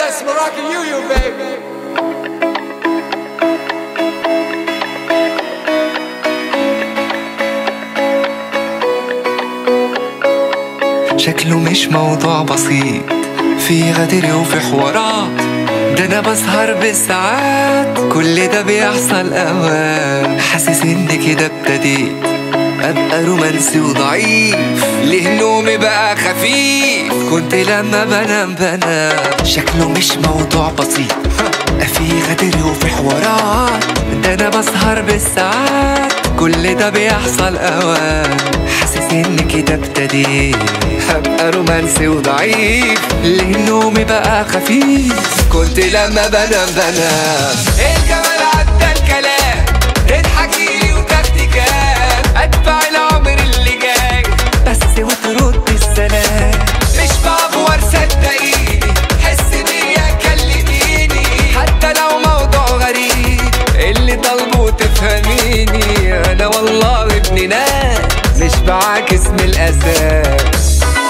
That's Moroccan you baby. شكله مش موضوع بسيط، في غدر وفي حوارات، ده انا بسهر بالساعات، كل ده بيحصل اوقات. حاسس ان كده ابتديت ابقى رومانسي وضعيف، ليه نومي بقى خفيف، كنت لما بنام شكله مش موضوع بسيط، في غدر وفي حوارات، ده انا بسهر بالساعات، كل ده بيحصل اوقات. حاسس ان كده ابتديت هبقى رومانسي وضعيف، ليه نومي بقى خفيف، كنت لما بنام الجمال عدى الكلام، تضحكيلي وتكتكات، ادفع العمر اللي جاي بس وترد السلام، مش بعبور صدقيني، حس بيا كلميني، حتى لو موضوع غريب اللي طالبه تفهميني. انا والله ابن ناس مش بعاكس من الاساس.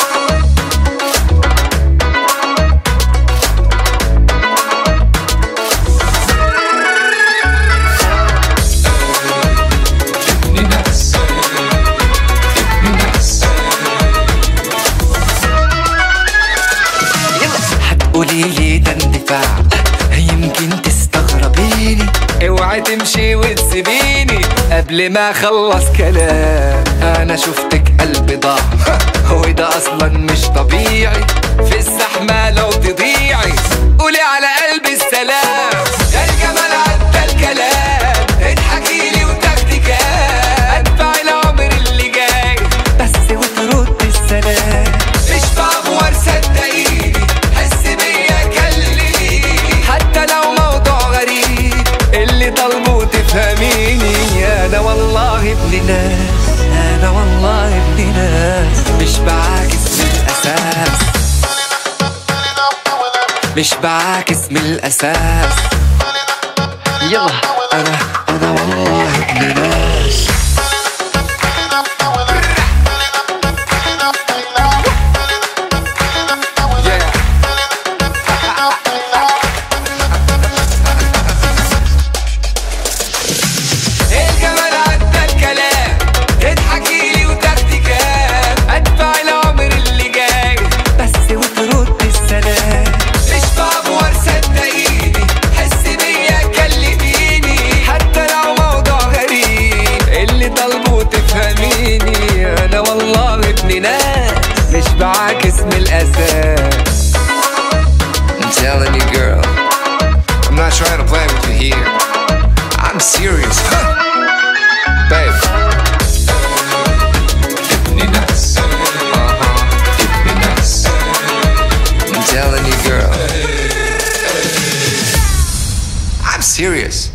قوليلي ده اندفاع، يمكن تستغربيني، اوعي تمشي وتسيبيني قبل ما اخلص كلام. انا شفتك قلبي ضاع وده اصلا مش طبيعي، في الزحمه لو تضيعي قولي على قلبي السلام. ده الجمال عدى الكلام، اضحكيلي وتكتكات، ادفع العمر اللي جاي بس وترد السلام، مش بعبور صدقيني، حس بيا كلميني، حتى لو موضوع غريب اللي طالبه تفهميني. انا والله ابن ناس، انا والله ابن ناس، مش بعاكس من الاساس، مش بعاكس من الاساس. يلا انا والله ابن ناس. أنا والله ابن ناس مش بعاكس من الأساس. I'm telling you girl, I'm not trying to play with you here, I'm serious, babe. ابن ناس ابن ناس. I'm telling you girl, I'm serious.